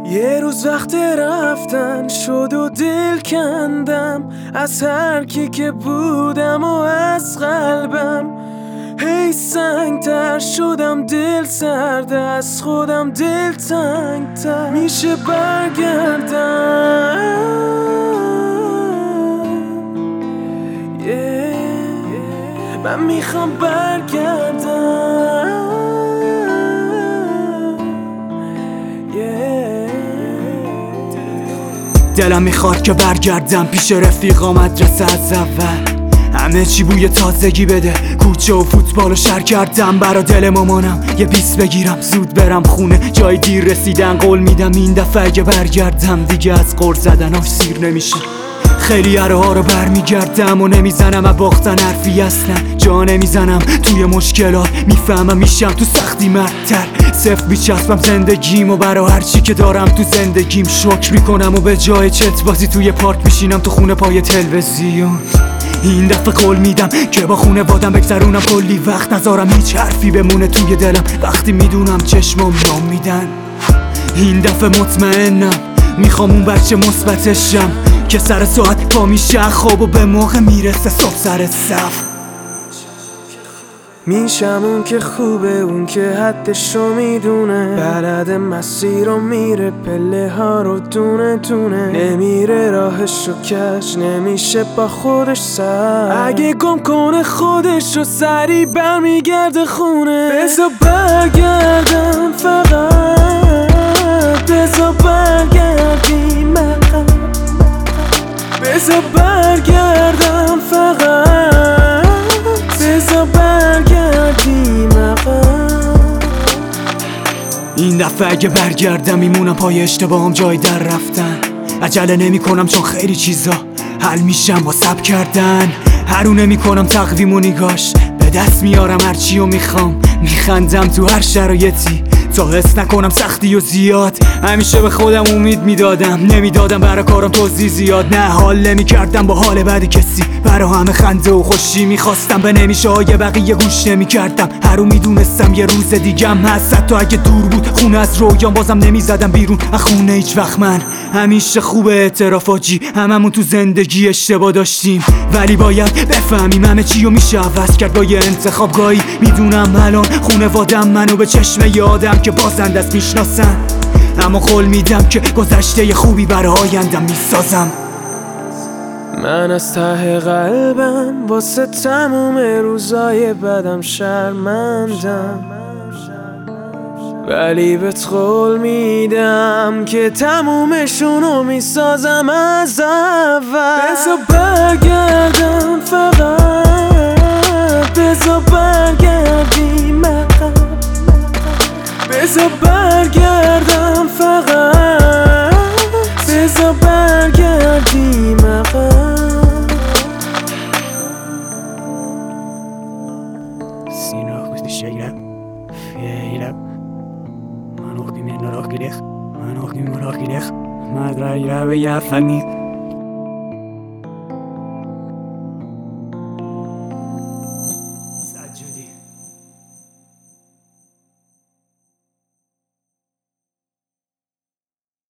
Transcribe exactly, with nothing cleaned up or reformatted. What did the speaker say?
یه روز وقت رفتن شد و دل کندم از هر کی که بودم و از قلبم. هی سنگتر شدم، دل سرد از خودم، دل تنگتر. میشه برگردم yeah. من میخوام برگردم دلم میخواد که برگردم پیش رفیقا مدرسه از اول. همه چی بوی تازگی بده، کوچه و فوتبال و شر کردم برا دل مامانم یه بیس بگیرم زود برم خونه. جای دیر رسیدن قول میدم این دفعه اگه برگردم دیگه از قرض زدناش سیر نمیشه. خیلی اره ها رو برمیگردم و نمیزنم و باختن حرفی اصلا جا نمیزنم. توی مشکلات میفهمم میشم تو سختی مردتر. صفر بیچسبم زندگیم و برا هرچی که دارم تو زندگیم شکر میکنم و به جای چت بازی توی پارک میشینم تو خونه پای تلویزیون. این دفعه قول میدم که با خونه وادم بگذرونم کلی وقت نذارم هیچ حرفی بمونه توی دلم وقتی میدونم چشمام نام میدن. این دفعه مطمئنم میخوام اون بچه مثبتشم که سر ساعت پا میشه خواب و به موقع میرسه صبح سر صف. میشم اون که خوبه، اون که حدشو میدونه، بلد مسیر رو میره پله ها رو دونه دونه، نمیره راهشو کش نمیشه با خودش سر. اگه گم کنه خودشو سری برمیگرده خونه. بذار برگردم فقط، بذار برگردیم عقب، بذار برگردم فقط، بذار برگردیم عقب. این دفعه اگه برگردم میمونم پای اشتباهم جای در رفتن. عجله نمی کنم چون خیلی چیزا حل میشم با صبر کردن. هرونه میکنم تقویم و نگاش به دست میارم هرچی و میخوام. میخندم تو هر شرایطی تا حس نکنم سختی و زیاد. همیشه به خودم امید میدادم، نمیدادم برای کارم توضیح زیاد. نه حال نمیکردم با حال بعد کسی، برای همه خنده و خوشی میخواستم. به نمیشه های بقیه گوش نمیکردم. هر رو میدونستم یه روز دیگم هست حتی اگه دور بود. خونه از رویام بازم نمیزدم بیرون از خونه هیچ وقت. من همیشه خوب اعترافاجی، هممون تو زندگی اشتباه داشتیم ولی باید بفهمیم همه چی رو میشه عوض کرد با یه انتخاب. گاهی میدونم الان خونوادم منو به چشم یادم که بازنده است میشناسن، اما قول میدم که گذشته خوبی برای آیندم میسازم. من از ته قلبم واسه تموم روزای بدم شرمندم، ولی بهت قول میدم که تمومشونو میسازم از اول. بذار برگردم فقط، بذار برگردیم عقب، بذار برگردم فقط، بذار برگردیم عقب. Sina kustishayla fiyayla manokhi men rokhilekh manokhi rokhilekh madra ila ya fani